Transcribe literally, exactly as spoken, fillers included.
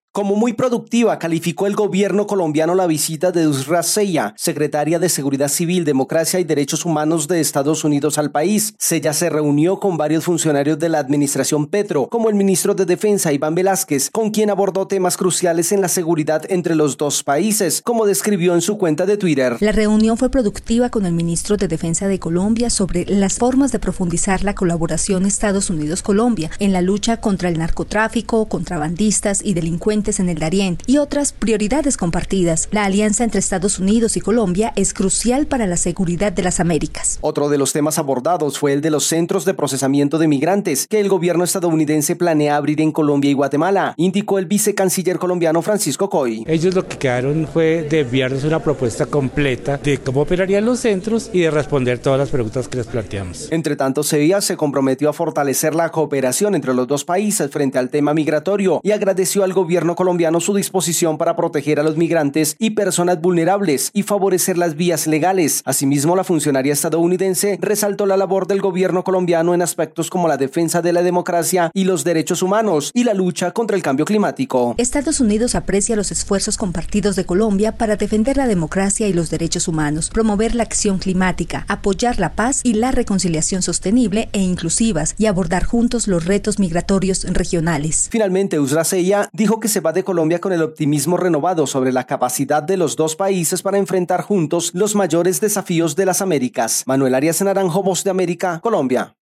Como muy productiva, calificó el gobierno colombiano la visita de Yusra Zeya, secretaria de Seguridad Civil, Democracia y Derechos Humanos de Estados Unidos al país. Zeya se reunió con varios funcionarios de la administración Petro, como el ministro de Defensa Iván Velásquez, con quien abordó temas cruciales en la seguridad entre los dos países, como describió en su cuenta de Twitter. La reunión fue productiva con el ministro de Defensa de Colombia sobre las formas de profundizar la colaboración Estados Unidos-Colombia en la lucha contra el narcotráfico, contrabandistas y delincuentes en el Darién y otras prioridades compartidas. La alianza entre Estados Unidos y Colombia es crucial para la seguridad de las Américas. Otro de los temas abordados fue el de los centros de procesamiento de migrantes que el gobierno estadounidense planea abrir en Colombia y Guatemala, indicó el vicecanciller colombiano Francisco Coy. Ellos lo que quedaron fue de enviarnos una propuesta completa de cómo operarían los centros y de responder todas las preguntas que les planteamos. Entre tanto, Zeya se comprometió a fortalecer la cooperación entre los dos países frente al tema migratorio y agradeció al gobierno colombiano su disposición para proteger a los migrantes y personas vulnerables y favorecer las vías legales. Asimismo, la funcionaria estadounidense resaltó la labor del gobierno colombiano en aspectos como la defensa de la democracia y los derechos humanos y la lucha contra el cambio climático. Estados Unidos aprecia los esfuerzos compartidos de Colombia para defender la democracia y los derechos humanos, promover la acción climática, apoyar la paz y la reconciliación sostenible e inclusivas y abordar juntos los retos migratorios regionales. Finalmente, Yusra Zeya dijo que se va de Colombia con el optimismo renovado sobre la capacidad de los dos países para enfrentar juntos los mayores desafíos de las Américas. Manuel Arias Naranjo, Voz de América, Colombia.